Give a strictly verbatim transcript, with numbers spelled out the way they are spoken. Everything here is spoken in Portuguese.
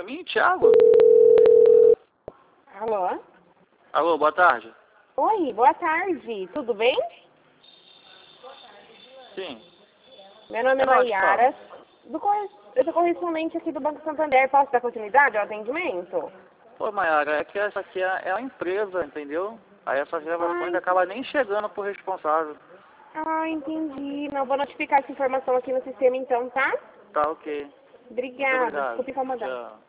mim, Thiago? Alô? Alô, boa tarde. Oi, boa tarde. Tudo bem? Sim. Meu nome é É nós, Maiara. Do corre... Eu sou correspondente aqui do Banco Santander. Posso dar continuidade ao atendimento? Pô, Mayara, é que essa aqui é, é a empresa, entendeu? Aí essas gravações Ai, acabam nem chegando pro responsável. ah, entendi. Não, vou notificar essa informação aqui no sistema então, tá? Tá ok. Muito Obrigada. obrigado. Desculpe incomodar. Tchau.